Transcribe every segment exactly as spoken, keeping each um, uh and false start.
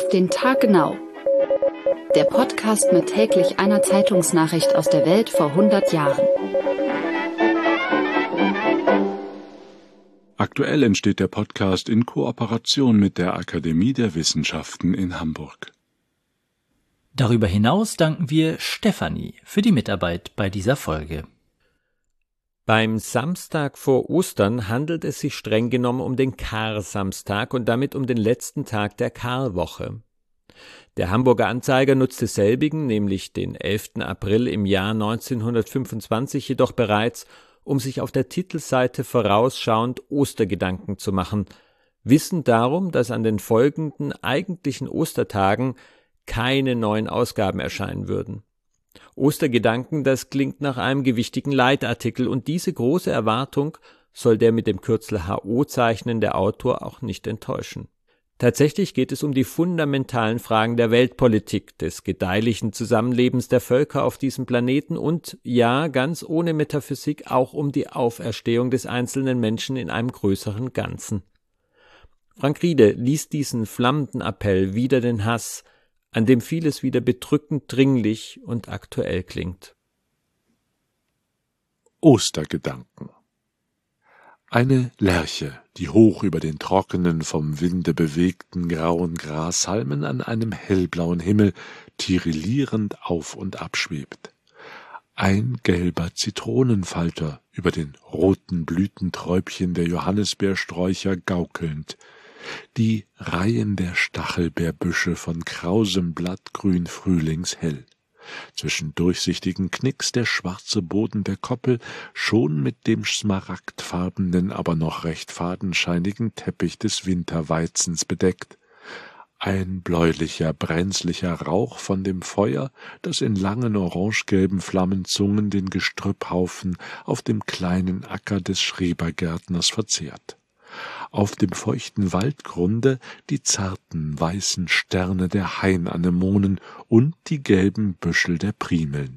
Auf den Tag genau. Der Podcast mit täglich einer Zeitungsnachricht aus der Welt vor hundert Jahren. Aktuell entsteht der Podcast in Kooperation mit der Akademie der Wissenschaften in Hamburg. Darüber hinaus danken wir Stefanie für die Mitarbeit bei dieser Folge. Beim Samstag vor Ostern handelt es sich streng genommen um den Karsamstag und damit um den letzten Tag der Karwoche. Der Hamburger Anzeiger nutzte selbigen, nämlich den elften April im Jahr neunzehnhundertfünfundzwanzig, jedoch bereits, um sich auf der Titelseite vorausschauend Ostergedanken zu machen, wissend darum, dass an den folgenden eigentlichen Ostertagen keine neuen Ausgaben erscheinen würden. Ostergedanken, das klingt nach einem gewichtigen Leitartikel, und diese große Erwartung soll der mit dem Kürzel H O zeichnende Autor auch nicht enttäuschen. Tatsächlich geht es um die fundamentalen Fragen der Weltpolitik, des gedeihlichen Zusammenlebens der Völker auf diesem Planeten und, ja, ganz ohne Metaphysik, auch um die Auferstehung des einzelnen Menschen in einem größeren Ganzen. Frank Riede liest diesen flammenden Appell wider den Hass, an dem vieles wieder bedrückend dringlich und aktuell klingt. Ostergedanken. Eine Lerche, die hoch über den trockenen, vom Winde bewegten grauen Grashalmen an einem hellblauen Himmel tirillierend auf und ab schwebt. Ein gelber Zitronenfalter über den roten Blütenträubchen der Johannisbeersträucher gaukelnd, die Reihen der Stachelbeerbüsche von krausem Blattgrün frühlingshell, zwischen durchsichtigen Knicks der schwarze Boden der Koppel schon mit dem smaragdfarbenen, aber noch recht fadenscheinigen Teppich des Winterweizens bedeckt, ein bläulicher, brenzlicher Rauch von dem Feuer, das in langen orangegelben Flammenzungen den Gestrüpphaufen auf dem kleinen Acker des Schrebergärtners verzehrt. Auf dem feuchten Waldgrunde die zarten, weißen Sterne der Hainanemonen und die gelben Büschel der Primeln.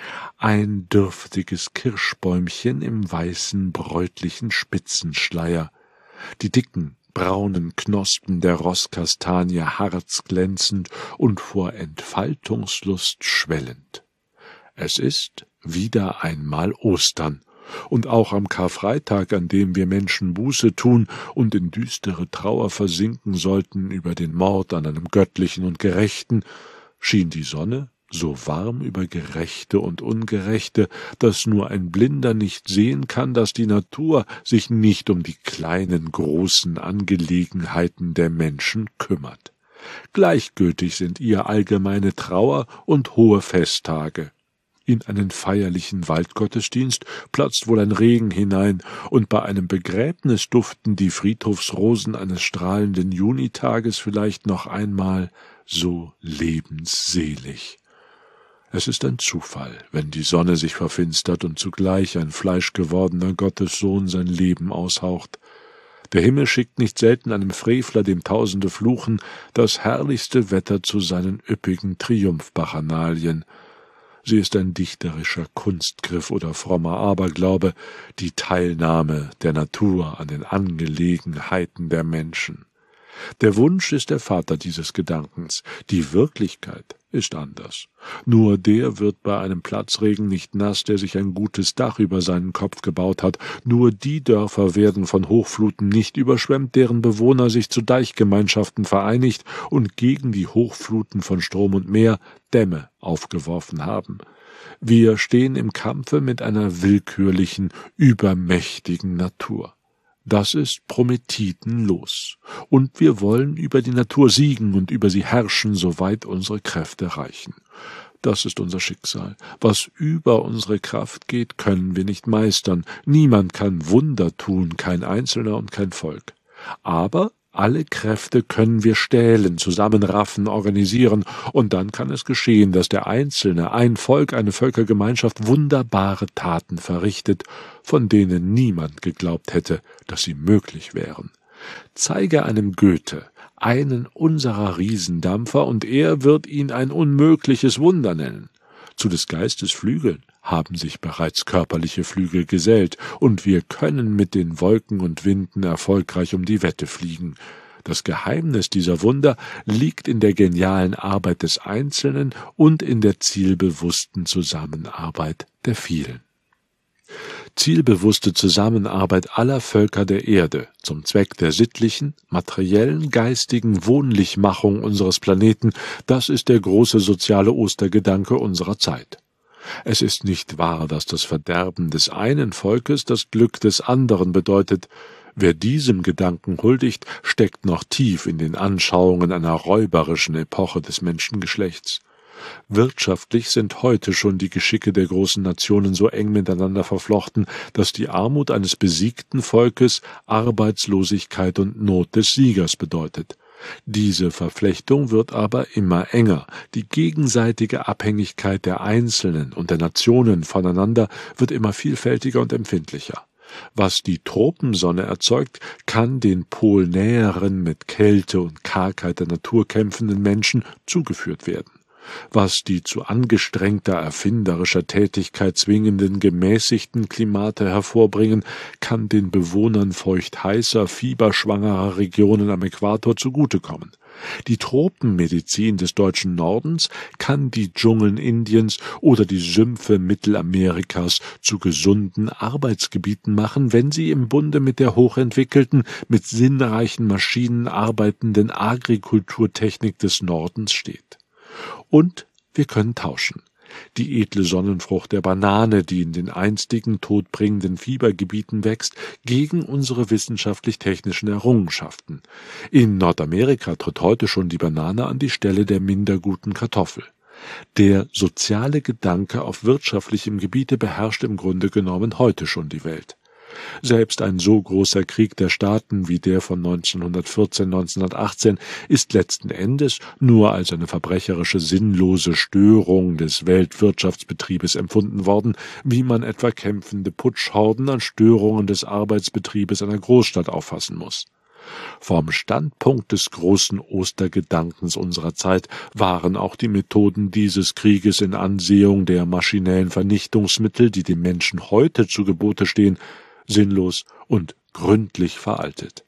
Ein dürftiges Kirschbäumchen im weißen, bräutlichen Spitzenschleier. Die dicken, braunen Knospen der Rosskastanie harzglänzend und vor Entfaltungslust schwellend. Es ist wieder einmal Ostern. Und auch am Karfreitag, an dem wir Menschen Buße tun und in düstere Trauer versinken sollten über den Mord an einem Göttlichen und Gerechten, schien die Sonne so warm über Gerechte und Ungerechte, dass nur ein Blinder nicht sehen kann, dass die Natur sich nicht um die kleinen, großen Angelegenheiten der Menschen kümmert. Gleichgültig sind ihr allgemeine Trauer und hohe Festtage. In einen feierlichen Waldgottesdienst platzt wohl ein Regen hinein, und bei einem Begräbnis duften die Friedhofsrosen eines strahlenden Junitages vielleicht noch einmal so lebensselig. Es ist ein Zufall, wenn die Sonne sich verfinstert und zugleich ein fleischgewordener Gottessohn sein Leben aushaucht. Der Himmel schickt nicht selten einem Frevler, dem Tausende fluchen, das herrlichste Wetter zu seinen üppigen Triumphbacchanalien. Sie ist ein dichterischer Kunstgriff oder frommer Aberglaube, die Teilnahme der Natur an den Angelegenheiten der Menschen. Der Wunsch ist der Vater dieses Gedankens, die Wirklichkeit ist anders. Nur der wird bei einem Platzregen nicht nass, der sich ein gutes Dach über seinen Kopf gebaut hat. Nur die Dörfer werden von Hochfluten nicht überschwemmt, deren Bewohner sich zu Deichgemeinschaften vereinigt und gegen die Hochfluten von Strom und Meer Dämme aufgeworfen haben. Wir stehen im Kampfe mit einer willkürlichen, übermächtigen Natur. Das ist prometitenlos, und wir wollen über die Natur siegen und über sie herrschen, soweit unsere Kräfte reichen. Das ist unser Schicksal. Was über unsere Kraft geht, können wir nicht meistern. Niemand kann Wunder tun, kein Einzelner und kein Volk. Aber alle Kräfte können wir stählen, zusammenraffen, organisieren, und dann kann es geschehen, dass der Einzelne, ein Volk, eine Völkergemeinschaft wunderbare Taten verrichtet, von denen niemand geglaubt hätte, dass sie möglich wären. Zeige einem Goethe einen unserer Riesendampfer, und er wird ihn ein unmögliches Wunder nennen. Zu des Geistes Flügeln haben sich bereits körperliche Flügel gesellt, und wir können mit den Wolken und Winden erfolgreich um die Wette fliegen. Das Geheimnis dieser Wunder liegt in der genialen Arbeit des Einzelnen und in der zielbewussten Zusammenarbeit der vielen. Zielbewusste Zusammenarbeit aller Völker der Erde zum Zweck der sittlichen, materiellen, geistigen Wohnlichmachung unseres Planeten, das ist der große soziale Ostergedanke unserer Zeit. Es ist nicht wahr, dass das Verderben des einen Volkes das Glück des anderen bedeutet. Wer diesem Gedanken huldigt, steckt noch tief in den Anschauungen einer räuberischen Epoche des Menschengeschlechts. Wirtschaftlich sind heute schon die Geschicke der großen Nationen so eng miteinander verflochten, dass die Armut eines besiegten Volkes Arbeitslosigkeit und Not des Siegers bedeutet. Diese Verflechtung wird aber immer enger. Die gegenseitige Abhängigkeit der Einzelnen und der Nationen voneinander wird immer vielfältiger und empfindlicher. Was die Tropensonne erzeugt, kann den polnäheren, mit Kälte und Kargheit der Natur kämpfenden Menschen zugeführt werden. Was die zu angestrengter erfinderischer Tätigkeit zwingenden gemäßigten Klimate hervorbringen, kann den Bewohnern feucht-heißer, fieberschwangerer Regionen am Äquator zugutekommen. Die Tropenmedizin des deutschen Nordens kann die Dschungeln Indiens oder die Sümpfe Mittelamerikas zu gesunden Arbeitsgebieten machen, wenn sie im Bunde mit der hochentwickelten, mit sinnreichen Maschinen arbeitenden Agrikulturtechnik des Nordens steht. Und wir können tauschen. Die edle Sonnenfrucht der Banane, die in den einstigen todbringenden Fiebergebieten wächst, gegen unsere wissenschaftlich-technischen Errungenschaften. In Nordamerika tritt heute schon die Banane an die Stelle der minder guten Kartoffel. Der soziale Gedanke auf wirtschaftlichem Gebiete beherrscht im Grunde genommen heute schon die Welt. Selbst ein so großer Krieg der Staaten wie der von neunzehnhundertvierzehn bis neunzehnhundertachtzehn ist letzten Endes nur als eine verbrecherische, sinnlose Störung des Weltwirtschaftsbetriebes empfunden worden, wie man etwa kämpfende Putschhorden als Störungen des Arbeitsbetriebes einer Großstadt auffassen muss. Vom Standpunkt des großen Ostergedankens unserer Zeit waren auch die Methoden dieses Krieges in Ansehung der maschinellen Vernichtungsmittel, die dem Menschen heute zu Gebote stehen, sinnlos und gründlich veraltet.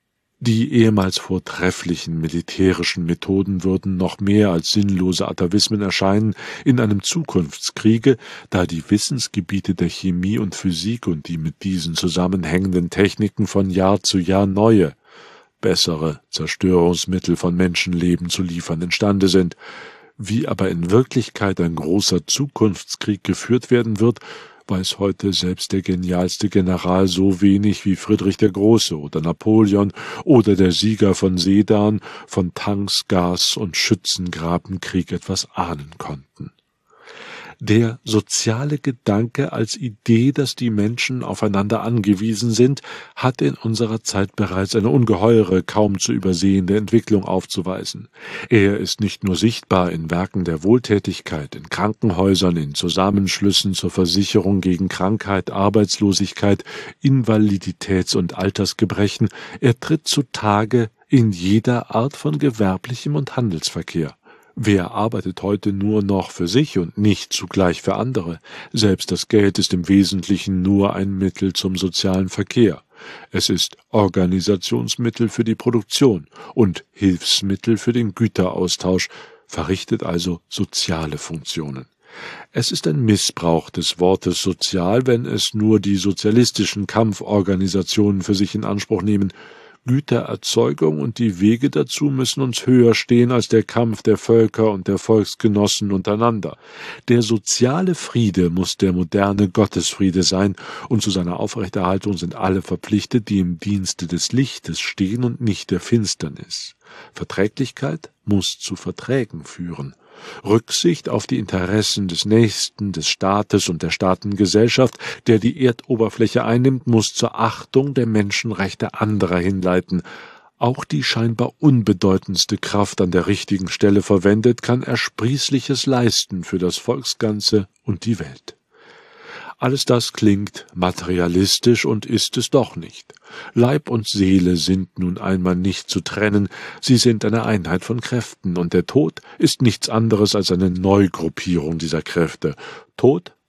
Die ehemals vortrefflichen militärischen Methoden würden noch mehr als sinnlose Atavismen erscheinen in einem Zukunftskriege, da die Wissensgebiete der Chemie und Physik und die mit diesen zusammenhängenden Techniken von Jahr zu Jahr neue, bessere Zerstörungsmittel von Menschenleben zu liefern imstande sind. Wie aber in Wirklichkeit ein großer Zukunftskrieg geführt werden wird, weiß heute selbst der genialste General so wenig wie Friedrich der Große oder Napoleon oder der Sieger von Sedan von Tanks, Gas und Schützengrabenkrieg etwas ahnen konnten. Der soziale Gedanke als Idee, dass die Menschen aufeinander angewiesen sind, hat in unserer Zeit bereits eine ungeheure, kaum zu übersehende Entwicklung aufzuweisen. Er ist nicht nur sichtbar in Werken der Wohltätigkeit, in Krankenhäusern, in Zusammenschlüssen zur Versicherung gegen Krankheit, Arbeitslosigkeit, Invaliditäts- und Altersgebrechen, er tritt zutage in jeder Art von gewerblichem und Handelsverkehr. Wer arbeitet heute nur noch für sich und nicht zugleich für andere? Selbst das Geld ist im Wesentlichen nur ein Mittel zum sozialen Verkehr. Es ist Organisationsmittel für die Produktion und Hilfsmittel für den Güteraustausch, verrichtet also soziale Funktionen. Es ist ein Missbrauch des Wortes sozial, wenn es nur die sozialistischen Kampforganisationen für sich in Anspruch nehmen. Gütererzeugung und die Wege dazu müssen uns höher stehen als der Kampf der Völker und der Volksgenossen untereinander. Der soziale Friede muss der moderne Gottesfriede sein, und zu seiner Aufrechterhaltung sind alle verpflichtet, die im Dienste des Lichtes stehen und nicht der Finsternis. Verträglichkeit muss zu Verträgen führen. Rücksicht auf die Interessen des Nächsten, des Staates und der Staatengesellschaft, der die Erdoberfläche einnimmt, muss zur Achtung der Menschenrechte anderer hinleiten. Auch die scheinbar unbedeutendste Kraft an der richtigen Stelle verwendet, kann Ersprießliches leisten für das Volksganze und die Welt. Alles das klingt materialistisch und ist es doch nicht. Leib und Seele sind nun einmal nicht zu trennen, sie sind eine Einheit von Kräften, und der Tod ist nichts anderes als eine Neugruppierung dieser Kräfte. Tod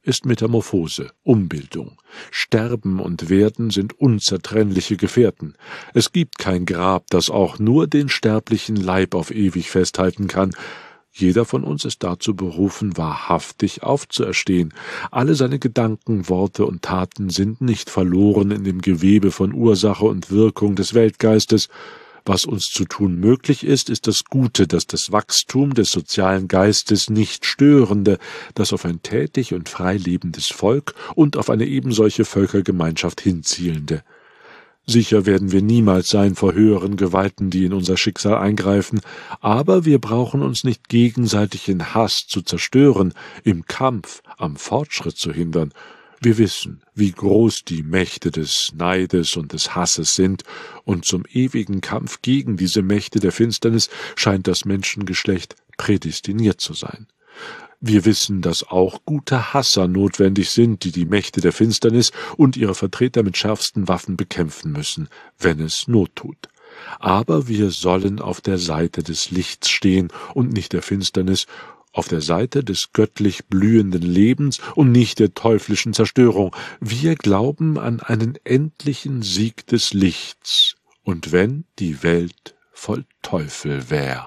ist Metamorphose, Umbildung. Sterben und Werden sind unzertrennliche Gefährten. Es gibt kein Grab, das auch nur den sterblichen Leib auf ewig festhalten kann. Jeder von uns ist dazu berufen, wahrhaftig aufzuerstehen. Alle seine Gedanken, Worte und Taten sind nicht verloren in dem Gewebe von Ursache und Wirkung des Weltgeistes. Was uns zu tun möglich ist, ist das Gute, das das Wachstum des sozialen Geistes nicht störende, das auf ein tätig und frei lebendes Volk und auf eine ebensolche Völkergemeinschaft hinzielende. Sicher werden wir niemals sein vor höheren Gewalten, die in unser Schicksal eingreifen, aber wir brauchen uns nicht gegenseitig in Hass zu zerstören, im Kampf am Fortschritt zu hindern. Wir wissen, wie groß die Mächte des Neides und des Hasses sind, und zum ewigen Kampf gegen diese Mächte der Finsternis scheint das Menschengeschlecht prädestiniert zu sein. Wir wissen, dass auch gute Hasser notwendig sind, die die Mächte der Finsternis und ihre Vertreter mit schärfsten Waffen bekämpfen müssen, wenn es Not tut. Aber wir sollen auf der Seite des Lichts stehen und nicht der Finsternis, auf der Seite des göttlich blühenden Lebens und nicht der teuflischen Zerstörung. Wir glauben an einen endlichen Sieg des Lichts, und wenn die Welt voll Teufel wär.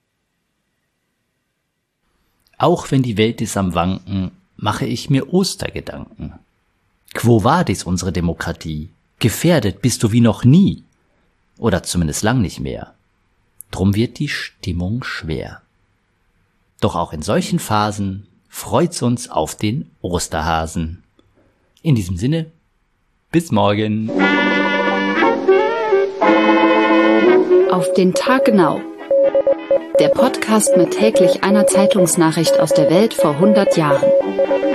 Auch wenn die Welt ist am Wanken, mache ich mir Ostergedanken. Quo vadis unsere Demokratie? Gefährdet bist du wie noch nie. Oder zumindest lang nicht mehr. Drum wird die Stimmung schwer. Doch auch in solchen Phasen freut's uns auf den Osterhasen. In diesem Sinne, bis morgen. Auf den Tag genau. Der Podcast mit täglich einer Zeitungsnachricht aus der Welt vor hundert Jahren.